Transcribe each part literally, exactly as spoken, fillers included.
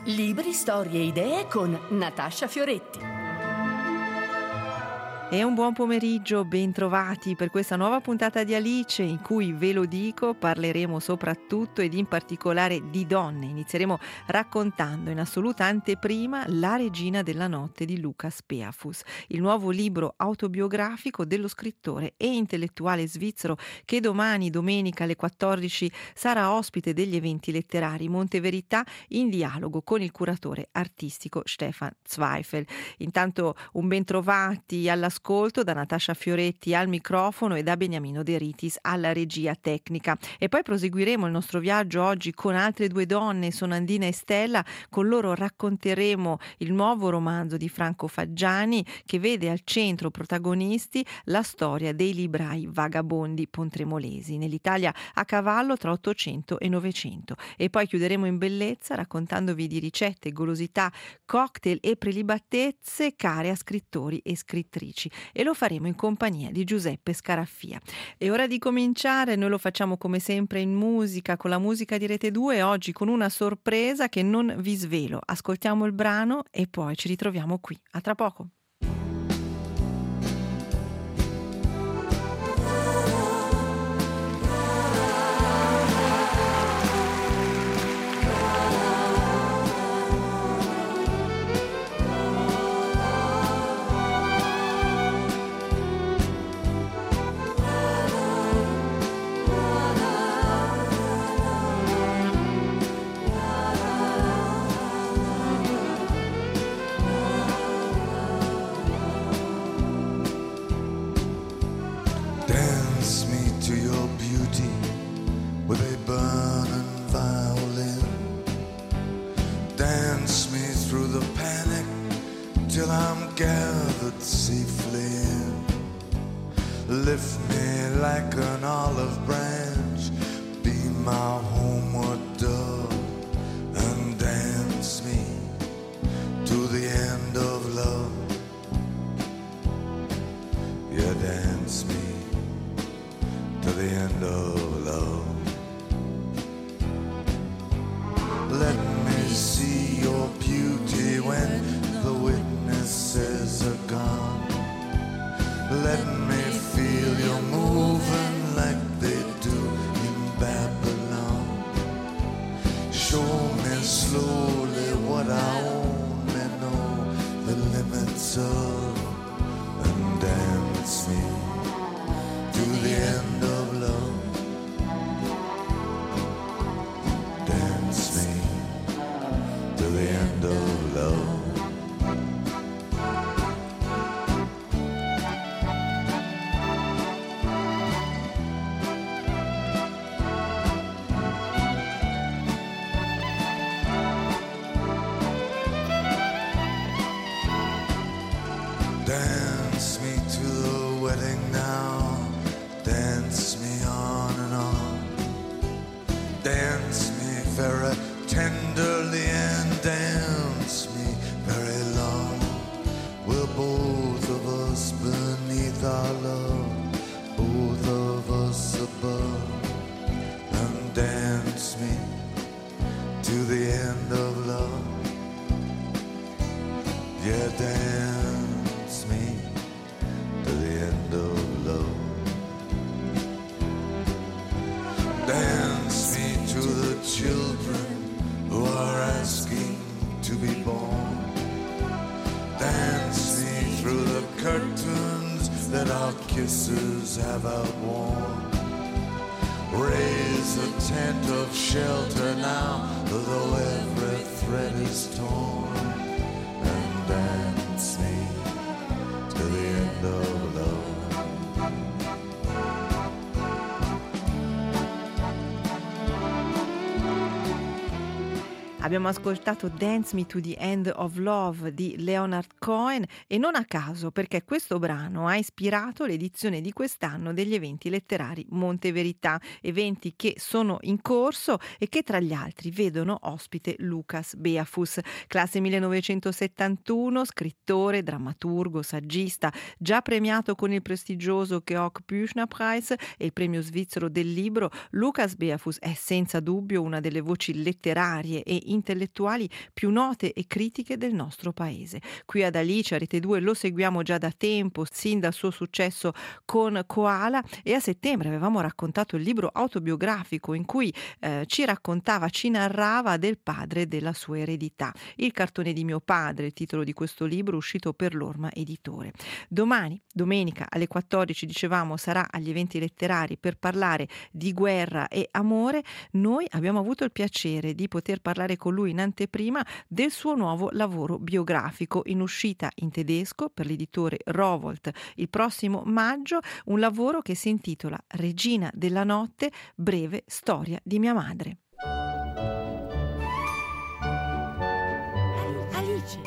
Libri, storie e idee con Natascia Fioretti. E un buon pomeriggio, ben trovati per questa nuova puntata di Alice in cui, ve lo dico, parleremo soprattutto ed in particolare di donne. Inizieremo raccontando in assoluta anteprima La regina della notte di Lucas Beafus, il nuovo libro autobiografico dello scrittore e intellettuale svizzero che domani, domenica alle quattordici, sarà ospite degli eventi letterari Monte Verità in dialogo con il curatore artistico Stefan Zweifel. Intanto un ben trovati alla ascolto da Natascia Fioretti al microfono e da Beniamino De Ritis alla regia tecnica. E poi proseguiremo il nostro viaggio oggi con altre due donne, Sonandina e Stella. Con loro racconteremo il nuovo romanzo di Franco Faggiani che vede al centro protagonisti la storia dei librai vagabondi pontremolesi nell'Italia a cavallo tra ottocento e novecento. E poi chiuderemo in bellezza raccontandovi di ricette, golosità, cocktail e prelibatezze care a scrittori e scrittrici. E lo faremo in compagnia di Giuseppe Scaraffia. È ora di cominciare, noi lo facciamo come sempre in musica, con la musica di Rete due, oggi con una sorpresa che non vi svelo. Ascoltiamo il brano e poi ci ritroviamo qui. A tra poco. Gathered safely in. Lift me like an olive branch, be my homeward dove, and dance me to the end of love. Yeah, dance me to the end of love. Let me see your beauty when the witnesses are gone. Let me feel you moving like they do in Babylon. Show me slowly what I only know the limits of, and dance me to the end of love. Dance me to the end of love. Dance me to the wedding now. Dance me on and on. Dance me very tenderly and dance me very long. We're both of us beneath our love, both of us above. And dance me to the end of love. Yeah, dance me to the end of love. Dance me to the children who are asking to be born. Dance me through the curtains that our kisses have outworn. Raise a tent of shelter now, though every thread is torn. And dance me to the end of love. Abbiamo ascoltato Dance Me to the End of Love di Leonard Cohen e non a caso, perché questo brano ha ispirato l'edizione di quest'anno degli eventi letterari Monte Verità, eventi che sono in corso e che tra gli altri vedono ospite Lucas Beafus, classe millenovecentosettantuno, scrittore, drammaturgo, saggista, già premiato con il prestigioso Georg Büchner-Preis e il premio svizzero del libro. Lucas Beafus è senza dubbio una delle voci letterarie e intellettuali più note e critiche del nostro paese. Qui ad Alice, a Rete due, lo seguiamo già da tempo, sin dal suo successo con Koala, e a settembre avevamo raccontato il libro autobiografico in cui eh, ci raccontava, ci narrava del padre e della sua eredità. Il cartone di mio padre, il titolo di questo libro, uscito per l'Orma Editore. Domani, domenica alle quattordici, dicevamo, sarà agli eventi letterari per parlare di guerra e amore. Noi abbiamo avuto il piacere di poter parlare con lui in anteprima del suo nuovo lavoro biografico in uscita in tedesco per l'editore Rowohlt il prossimo maggio, un lavoro che si intitola Regina della notte, breve storia di mia madre. Alice.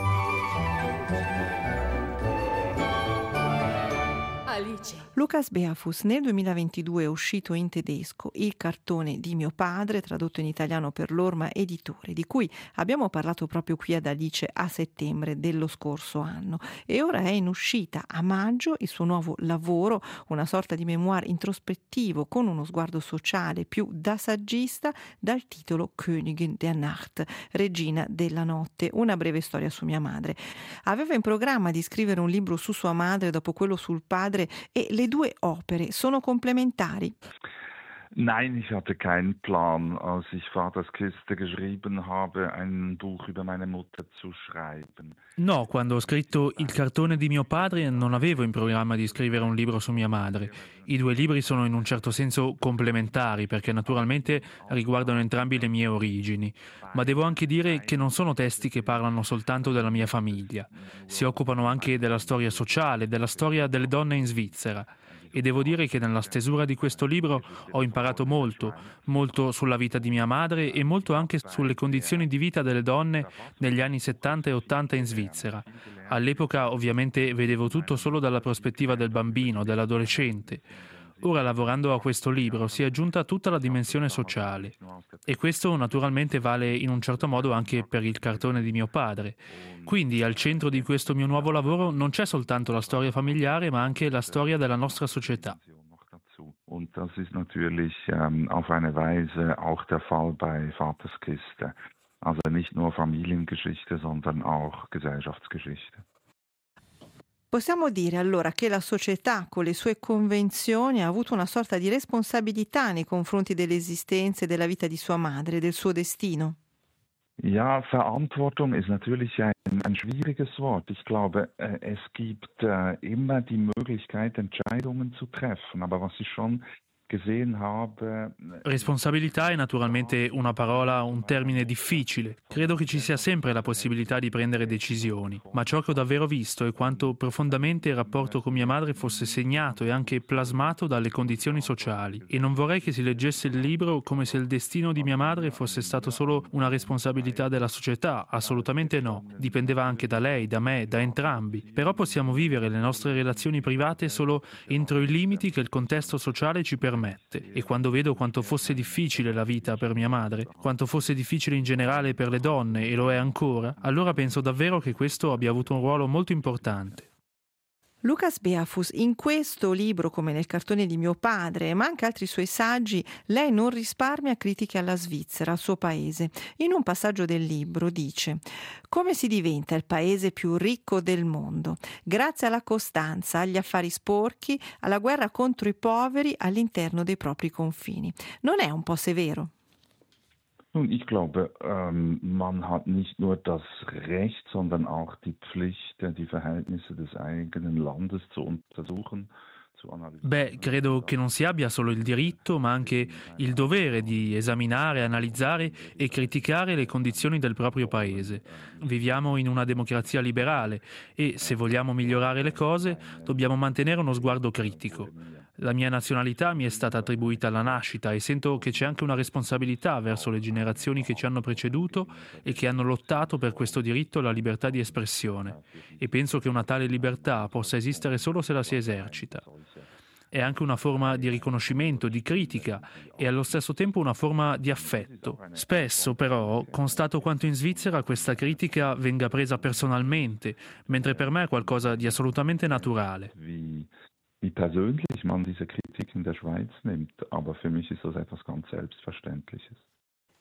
Alice. Lukas Beafus nel duemilaventidue è uscito in tedesco il cartone di mio padre, tradotto in italiano per l'Orma Editore, di cui abbiamo parlato proprio qui ad Alice a settembre dello scorso anno, e ora è in uscita a maggio il suo nuovo lavoro, una sorta di memoir introspettivo con uno sguardo sociale più da saggista, dal titolo Königin der Nacht, Regina della notte, una breve storia su mia madre. Aveva in programma di scrivere un libro su sua madre dopo quello sul padre, e le due opere sono complementari? Nein, ich hatte keinen Plan, als ich Vaters Kiste geschrieben habe, ein Buch über meine Mutter zu schreiben. No, quando ho scritto Il cartone di mio padre non avevo in programma di scrivere un libro su mia madre. I due libri sono in un certo senso complementari perché naturalmente riguardano entrambi le mie origini, ma devo anche dire che non sono testi che parlano soltanto della mia famiglia. Si occupano anche della storia sociale, della storia delle donne in Svizzera. E devo dire che nella stesura di questo libro ho imparato molto, molto sulla vita di mia madre e molto anche sulle condizioni di vita delle donne negli anni settanta e ottanta in Svizzera. All'epoca ovviamente vedevo tutto solo dalla prospettiva del bambino, dell'adolescente. Ora, lavorando a questo libro, si è aggiunta tutta la dimensione sociale. E questo naturalmente vale in un certo modo anche per il cartone di mio padre. Quindi al centro di questo mio nuovo lavoro non c'è soltanto la storia familiare, ma anche la storia della nostra società. Und das ist natürlich ähm, auf eine Weise auch der Fall bei Vaters Kiste. Also nicht nur Familiengeschichte, sondern auch Gesellschaftsgeschichte. Possiamo dire allora che la società, con le sue convenzioni, ha avuto una sorta di responsabilità nei confronti dell'esistenza e della vita di sua madre, del suo destino? Ja, Verantwortung ist natürlich ein, ein schwieriges Wort. Ich glaube, äh, es gibt äh, immer die Möglichkeit, Entscheidungen zu treffen. Aber was ich schon gesehen habe... Responsabilità è naturalmente una parola, un termine difficile. Credo che ci sia sempre la possibilità di prendere decisioni, ma ciò che ho davvero visto è quanto profondamente il rapporto con mia madre fosse segnato e anche plasmato dalle condizioni sociali. E non vorrei che si leggesse il libro come se il destino di mia madre fosse stato solo una responsabilità della società. Assolutamente no. Dipendeva anche da lei, da me, da entrambi. Però possiamo vivere le nostre relazioni private solo entro i limiti che il contesto sociale ci permette. E quando vedo quanto fosse difficile la vita per mia madre, quanto fosse difficile in generale per le donne, e lo è ancora, allora penso davvero che questo abbia avuto un ruolo molto importante. Lukas Beafus, in questo libro, come nel cartone di mio padre, ma anche altri suoi saggi, lei non risparmia critiche alla Svizzera, al suo paese. In un passaggio del libro dice: come si diventa il paese più ricco del mondo? Grazie alla costanza, agli affari sporchi, alla guerra contro i poveri all'interno dei propri confini. Non è un po' severo? Nun, ich glaube, ähm, man hat nicht nur das Recht, sondern auch die Pflicht, die Verhältnisse des eigenen Landes zu untersuchen. Beh, credo che non si abbia solo il diritto, ma anche il dovere di esaminare, analizzare e criticare le condizioni del proprio paese. Viviamo in una democrazia liberale e, se vogliamo migliorare le cose, dobbiamo mantenere uno sguardo critico. La mia nazionalità mi è stata attribuita alla nascita e sento che c'è anche una responsabilità verso le generazioni che ci hanno preceduto e che hanno lottato per questo diritto alla libertà di espressione. E penso che una tale libertà possa esistere solo se la si esercita. È anche una forma di riconoscimento, di critica e allo stesso tempo una forma di affetto. Spesso, però, constato quanto in Svizzera questa critica venga presa personalmente, mentre per me è qualcosa di assolutamente naturale. Wie persönlich man diese Kritik in der Schweiz nimmt, aber für mich ist das etwas ganz Selbstverständliches.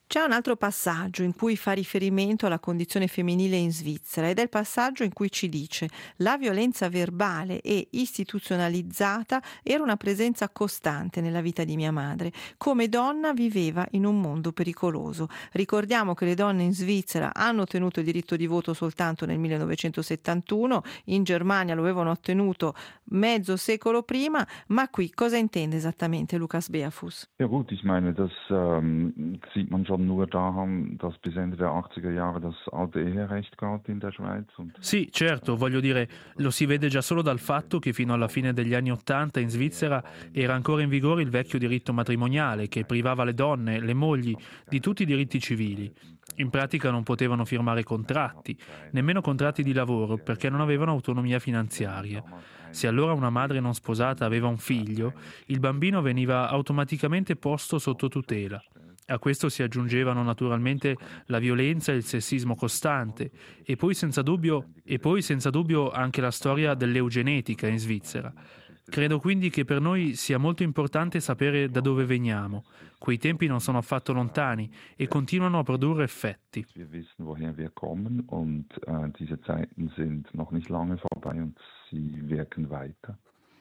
C'è un altro passaggio in cui fa riferimento alla condizione femminile in Svizzera ed è il passaggio in cui ci dice: la violenza verbale e istituzionalizzata era una presenza costante nella vita di mia madre. Come donna viveva in un mondo pericoloso. Ricordiamo che le donne in Svizzera hanno ottenuto il diritto di voto soltanto nel millenovecentosettantuno, in Germania lo avevano ottenuto mezzo secolo prima, ma qui cosa intende esattamente Lukas Beafus? Ja gut, ich meine, das ähm, sieht man schon nur daran, dass bis Ende der achtziger Jahre das alte Eherecht galt in der Schweiz. Und Sì, certo, voglio dire, lo si vede già solo dal fatto che fino alla fine degli anni Ottanta in Svizzera era ancora in vigore il vecchio diritto matrimoniale che privava le donne, le mogli, di tutti i diritti civili. In pratica non potevano firmare contratti, nemmeno contratti di lavoro, perché non avevano autonomia finanziaria. Se allora una madre non sposata aveva un figlio, il bambino veniva automaticamente posto sotto tutela. A questo si aggiungevano naturalmente la violenza e il sessismo costante e poi senza dubbio, e poi senza dubbio anche la storia dell'eugenetica in Svizzera. Credo quindi che per noi sia molto importante sapere da dove veniamo. Quei tempi non sono affatto lontani e continuano a produrre effetti. wir wissen, woher wir kommen und äh, diese Zeiten sind noch nicht lange vorbei und sie wirken weiter.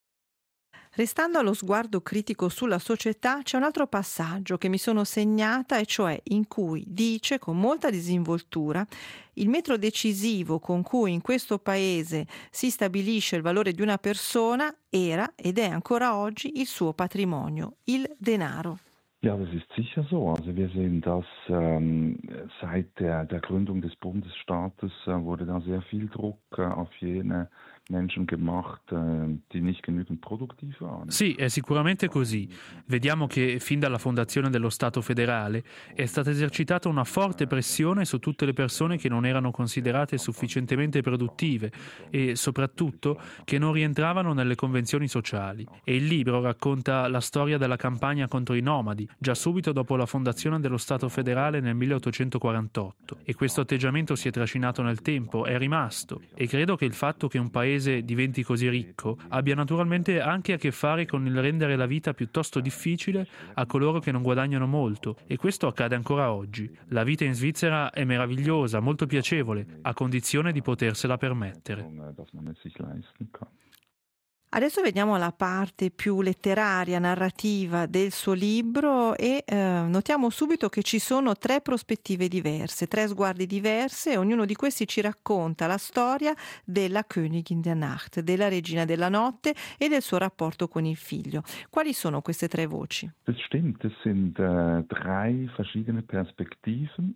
Restando allo sguardo critico sulla società, c'è un altro passaggio che mi sono segnata, e cioè in cui dice con molta disinvoltura: il metro decisivo con cui in questo paese si stabilisce il valore di una persona era ed è ancora oggi il suo patrimonio, il denaro. Ja, das ist sicher so. Also wir sehen, dass ähm, seit der, der Gründung des Bundesstaates äh, wurde da sehr viel Druck äh, auf jene Menschen gemacht, äh, die nicht genügend produktiv waren. Sì, è sicuramente così. Vediamo che fin dalla fondazione dello Stato federale è stata esercitata una forte pressione su tutte le persone che non erano considerate sufficientemente produttive e soprattutto che non rientravano nelle convenzioni sociali. E il libro racconta la storia della campagna contro i nomadi, già subito dopo la fondazione dello Stato federale nel milleottocentoquarantotto. E questo atteggiamento si è trascinato nel tempo, è rimasto. E credo che il fatto che un paese diventi così ricco abbia naturalmente anche a che fare con il rendere la vita piuttosto difficile a coloro che non guadagnano molto, e questo accade ancora oggi. La vita in Svizzera è meravigliosa, molto piacevole, a condizione di potersela permettere. Dass man es sich leisten kann. Adesso vediamo la parte più letteraria, narrativa del suo libro e eh, notiamo subito che ci sono tre prospettive diverse, tre sguardi diversi, e ognuno di questi ci racconta la storia della Königin der Nacht, della regina della notte, e del suo rapporto con il figlio. Quali sono queste tre voci? Das stimmt, das sind äh, drei verschiedene Perspektiven.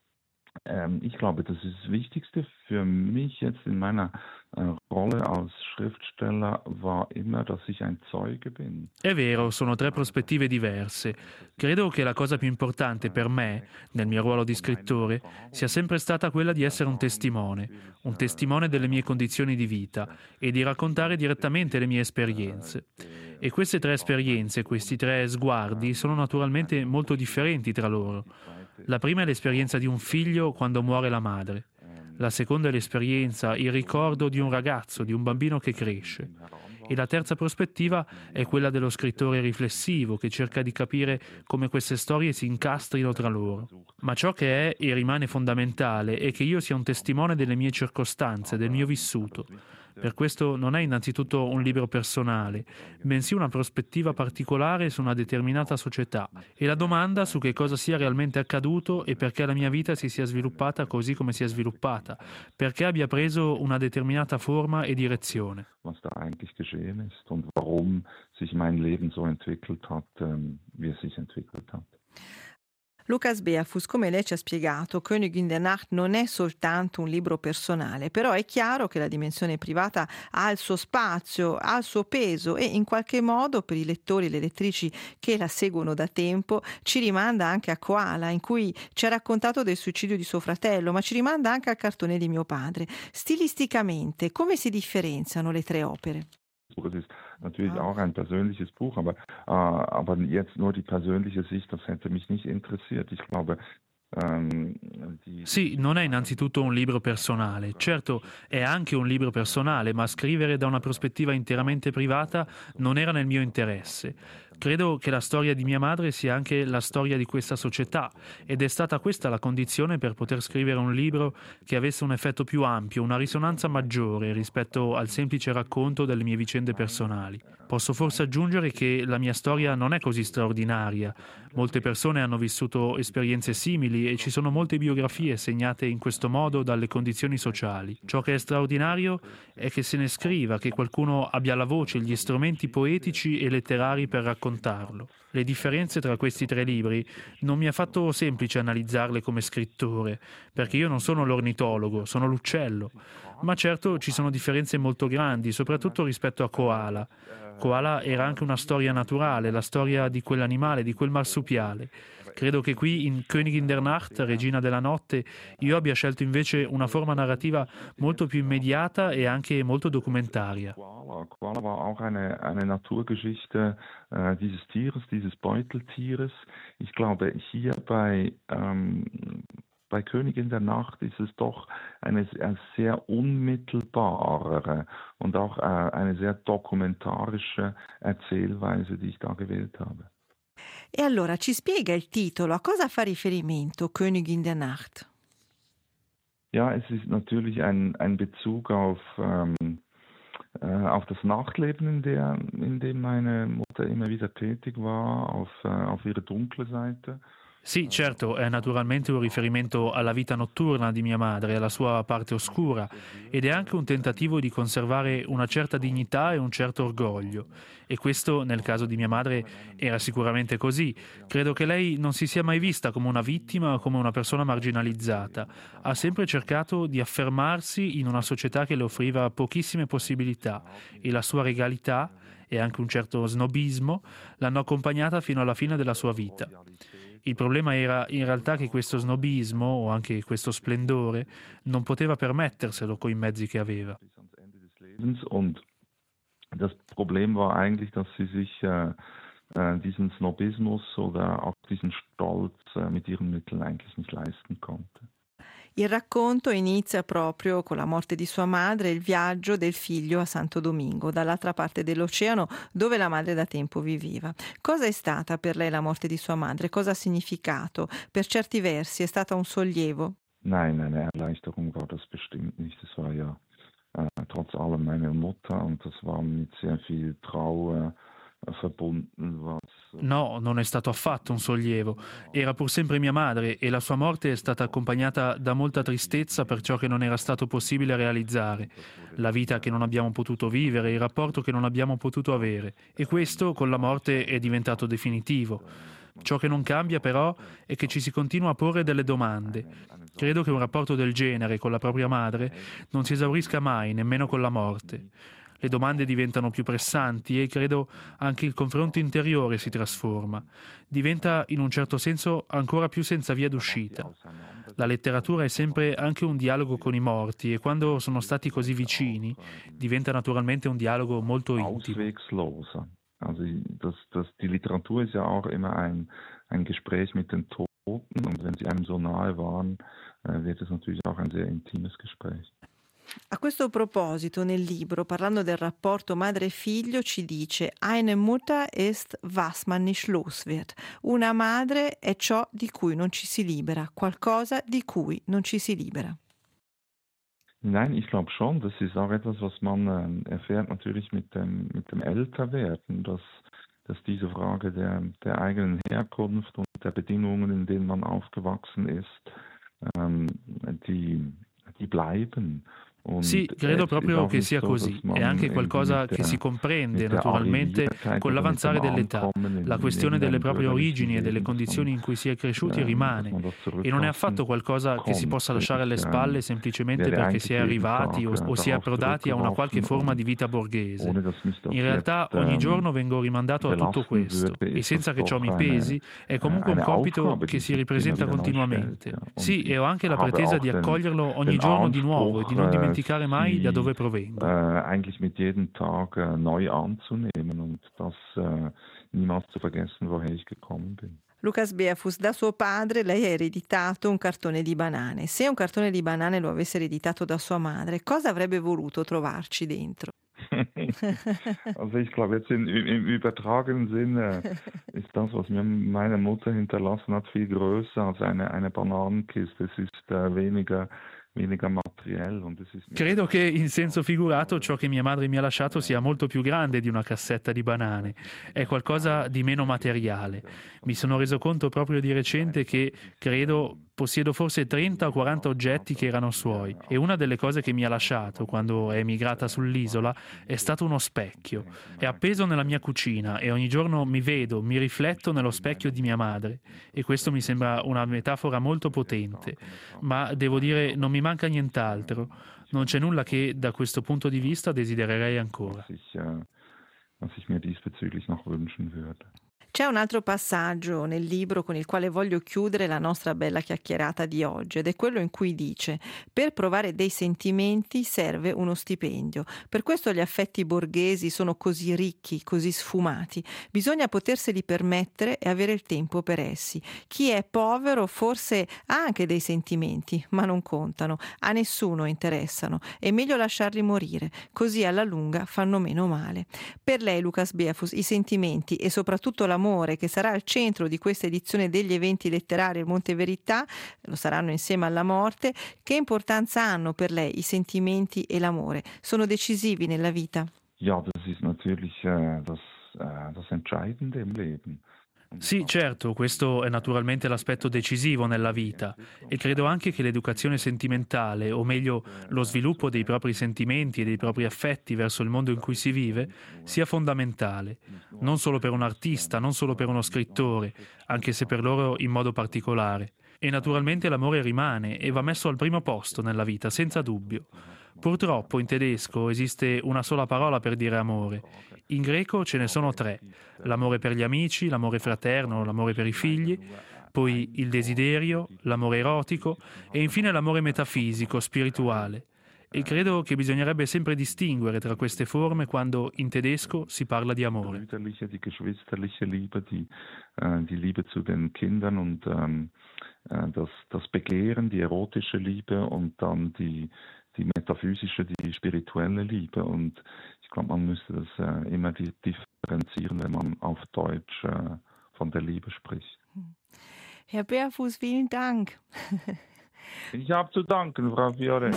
Ähm, ich glaube, das ist das Wichtigste für mich jetzt in meiner äh, Rolle als Schriftsteller war immer, dass ich ein Zeuge bin. È vero, sono tre prospettive diverse. Credo che la cosa più importante per me, nel mio ruolo di scrittore, sia sempre stata quella di essere un testimone, un testimone delle mie condizioni di vita e di raccontare direttamente le mie esperienze. E queste tre esperienze, questi tre sguardi, sono naturalmente molto differenti tra loro. La prima è l'esperienza di un figlio quando muore la madre. La seconda è l'esperienza, il ricordo di un ragazzo, di un bambino che cresce. E la terza prospettiva è quella dello scrittore riflessivo che cerca di capire come queste storie si incastrino tra loro. Ma ciò che è e rimane fondamentale è che io sia un testimone delle mie circostanze, del mio vissuto. Per questo non è innanzitutto un libro personale, bensì una prospettiva particolare su una determinata società e la domanda su che cosa sia realmente accaduto e perché la mia vita si sia sviluppata così come si è sviluppata, perché abbia preso una determinata forma e direzione. Was da eigentlich geschehen ist und warum sich mein Leben so entwickelt hat, ähm, wie es sich entwickelt hat. Lukas Beafus, come lei ci ha spiegato, Königin der Nacht non è soltanto un libro personale, però è chiaro che la dimensione privata ha il suo spazio, ha il suo peso e in qualche modo per i lettori e le lettrici che la seguono da tempo ci rimanda anche a Koala, in cui ci ha raccontato del suicidio di suo fratello, ma ci rimanda anche al cartone di mio padre. Stilisticamente, come si differenziano le tre opere? Das ist natürlich auch ein persönliches Buch, aber, äh, aber jetzt nur die persönliche Sicht, das hätte mich nicht interessiert. Ich glaube, ähm, die... Sì, non è innanzitutto un libro personale. Certo, è anche un libro personale, ma scrivere da una prospettiva interamente privata non era nel mio interesse. Credo che la storia di mia madre sia anche la storia di questa società ed è stata questa la condizione per poter scrivere un libro che avesse un effetto più ampio, una risonanza maggiore rispetto al semplice racconto delle mie vicende personali. Posso forse aggiungere che la mia storia non è così straordinaria. Molte persone hanno vissuto esperienze simili e ci sono molte biografie segnate in questo modo dalle condizioni sociali. Ciò che è straordinario è che se ne scriva, che qualcuno abbia la voce, gli strumenti poetici e letterari per raccontarlo. Le differenze tra questi tre libri non mi ha fatto semplice analizzarle come scrittore, perché io non sono l'ornitologo, sono l'uccello. Ma certo ci sono differenze molto grandi, soprattutto rispetto a Koala. Koala era anche una storia naturale, la storia di quell'animale, di quel marsupiale. Credo che qui in Königin der Nacht, Regina della Notte, io abbia scelto invece una forma narrativa molto più immediata e anche molto documentaria. Koala, Koala war auch eine, eine Naturgeschichte äh, dieses Tieres, dieses Beuteltieres. Ich glaube, hier bei, ähm, bei Königin der Nacht ist es doch eine, eine sehr unmittelbare und auch äh, eine sehr dokumentarische Erzählweise, die ich da gewählt habe. E allora ci spiega il titolo, a cosa fa riferimento Königin der Nacht? Ja, es ist natürlich ein, ein Bezug auf, ähm, äh, auf das Nachtleben, in, der, in dem meine Mutter immer wieder tätig war, auf, äh, auf ihre dunkle Seite. Sì, certo, è naturalmente un riferimento alla vita notturna di mia madre, alla sua parte oscura, ed è anche un tentativo di conservare una certa dignità e un certo orgoglio. E questo, nel caso di mia madre, era sicuramente così. Credo che lei non si sia mai vista come una vittima o come una persona marginalizzata. Ha sempre cercato di affermarsi in una società che le offriva pochissime possibilità, e la sua regalità e anche un certo snobismo l'hanno accompagnata fino alla fine della sua vita. Il problema era in realtà che questo snobismo o anche questo splendore non poteva permetterselo con i mezzi che aveva. Und das Problem war eigentlich, dass sie sich äh, äh, diesen Snobismus oder auch diesen Stolz äh, mit ihren Mitteln eigentlich nicht leisten konnte. Il racconto inizia proprio con la morte di sua madre e il viaggio del figlio a Santo Domingo, dall'altra parte dell'oceano dove la madre da tempo viveva. Cosa è stata per lei la morte di sua madre? Cosa ha significato? Per certi versi è stata un sollievo? Nein, eine Erleichterung war das bestimmt nicht. Es war ja äh, trotz allem meine Mutter und das war mit sehr viel Trauer verbunden. Was No, non è stato affatto un sollievo. Era pur sempre mia madre e la sua morte è stata accompagnata da molta tristezza per ciò che non era stato possibile realizzare, la vita che non abbiamo potuto vivere, il rapporto che non abbiamo potuto avere. E questo con la morte è diventato definitivo. Ciò che non cambia però è che ci si continua a porre delle domande. Credo che un rapporto del genere con la propria madre non si esaurisca mai, nemmeno con la morte. Le domande diventano più pressanti e credo anche il confronto interiore si trasforma. Diventa in un certo senso ancora più senza via d'uscita. La letteratura è sempre anche un dialogo con i morti e quando sono stati così vicini diventa naturalmente un dialogo molto intimo. Auswegsloser. Also das, das, die Literatur ist ja auch immer ein, ein Gespräch mit den Toten und wenn sie einem so nahe waren, äh, wird es natürlich auch ein sehr intimes Gespräch. A questo proposito, nel libro, parlando del rapporto madre e figlio, ci dice Eine Mutter ist, was man nicht los wird. Una madre è ciò di cui non ci si libera, qualcosa di cui non ci si libera. Nein, ich glaube schon, das ist auch etwas, was man äh, erfährt natürlich mit dem, mit dem Älterwerden, dass, dass diese Frage der, der eigenen Herkunft und der Bedingungen, in denen man aufgewachsen ist, ähm, die, die bleiben. Sì, credo proprio che sia così. È anche qualcosa che si comprende naturalmente con l'avanzare dell'età. La questione delle proprie origini e delle condizioni in cui si è cresciuti rimane e non è affatto qualcosa che si possa lasciare alle spalle semplicemente perché si è arrivati o, o si è approdati a una qualche forma di vita borghese. In realtà ogni giorno vengo rimandato a tutto questo e senza che ciò mi pesi è comunque un compito che si ripresenta continuamente. Sì, e ho anche la pretesa di accoglierlo ogni giorno di nuovo e di non dimenticare dimenticare mai da dove provengo. Äh, eigentlich mit jedem Tag äh, neu anzunehmen und das äh, niemals zu vergessen, woher ich gekommen bin. Lucas Beafus, da suo padre lei ha ereditato un cartone di banane. Se un cartone di banane lo avesse ereditato da sua madre, cosa avrebbe voluto trovarci dentro? Also ich glaube, jetzt in, im übertragenen Sinne ist das, was mir meine Mutter hinterlassen hat, viel größer als eine, eine Bananenkiste. Es ist äh, weniger, weniger materiell. Und es ist Credo che in senso figurato ciò che mia madre mi ha lasciato sia molto più grande di una cassetta di banane, è qualcosa di meno materiale. Mi sono reso conto proprio di recente che credo possiedo forse trenta o quaranta oggetti che erano suoi, e una delle cose che mi ha lasciato quando è emigrata sull'isola è stato uno specchio. È appeso nella mia cucina e ogni giorno mi vedo, mi rifletto nello specchio di mia madre, e questo mi sembra una metafora molto potente, ma devo dire non mi manca nient'altro, non c'è nulla che da questo punto di vista desidererei ancora. Was ich mir diesbezüglich noch wünschen würde. C'è un altro passaggio nel libro con il quale voglio chiudere la nostra bella chiacchierata di oggi, ed è quello in cui dice: per provare dei sentimenti serve uno stipendio. Per questo gli affetti borghesi sono così ricchi, così sfumati. Bisogna poterseli permettere e avere il tempo per essi. Chi è povero forse ha anche dei sentimenti, ma non contano, a nessuno interessano. È meglio lasciarli morire, così alla lunga fanno meno male. Per lei, Lucas Beafus, i sentimenti e soprattutto l'amore, che sarà al centro di questa edizione degli eventi letterari Monteverità, lo saranno insieme alla morte. Che importanza hanno per lei i sentimenti e l'amore? Sono decisivi nella vita? Ja, das ist natürlich äh, das, äh, das Entscheidende im Leben. Sì, certo, questo è naturalmente l'aspetto decisivo nella vita, e credo anche che l'educazione sentimentale, o meglio lo sviluppo dei propri sentimenti e dei propri affetti verso il mondo in cui si vive, sia fondamentale, non solo per un artista, non solo per uno scrittore, anche se per loro in modo particolare. E naturalmente l'amore rimane e va messo al primo posto nella vita, senza dubbio. Purtroppo in tedesco esiste una sola parola per dire amore. In greco ce ne sono tre: l'amore per gli amici, l'amore fraterno, l'amore per i figli, poi il desiderio, l'amore erotico e infine l'amore metafisico, spirituale. E credo che bisognerebbe sempre distinguere tra queste forme quando in tedesco si parla di amore. Die brüderliche, die geschwisterliche Liebe, die, äh, die Liebe zu den Kindern und ähm, äh, das, das Begehren, die erotische Liebe und dann die, die metaphysische, die spirituelle Liebe. Und ich glaube, man müsste das äh, immer differenzieren, wenn man auf Deutsch äh, von der Liebe spricht. Herr Beafus, vielen Dank. Ich habe zu danken, Frau Fioretti.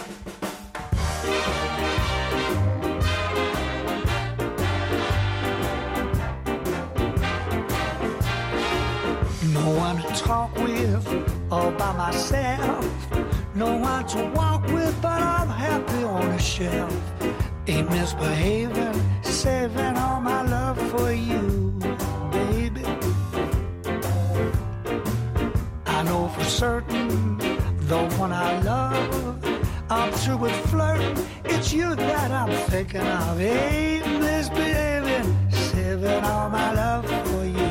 No one to talk with all by myself. No one to walk with, but I'm happy on a shelf. Ain't misbehaving, saving all my love for you, baby. I know for certain the one I love, I'm through with flirting. It's you that I'm thinking of. Ain't misbehaving, saving all my love for you.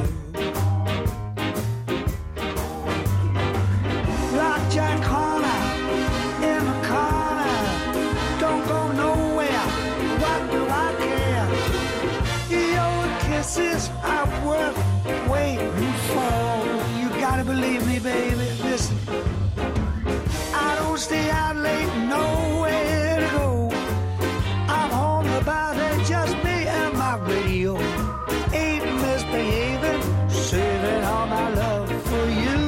Like Jack Horner in the corner, don't go nowhere. What do I care? Your kisses are worth waiting for. You gotta believe me, baby. Listen, I don't stay out late, nowhere to go. I'm home about it, just me and my radio. Ain't misbehaving, saving all my love for you.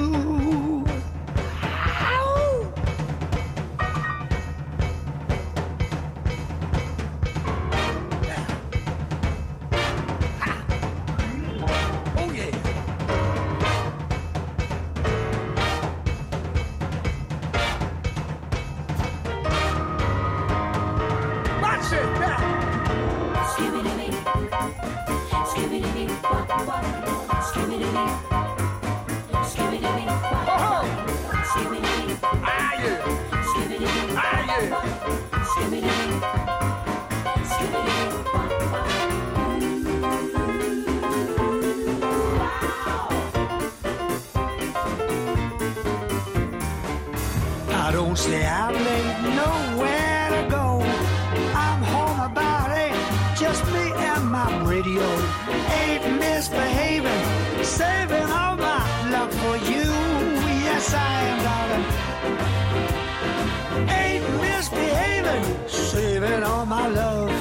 I don't stay out late, nowhere to go. I'm home about eight, just me and my radio. Ain't misbehaving, saving all my love for you. Yes, I am, darling. Ain't misbehaving, saving all my love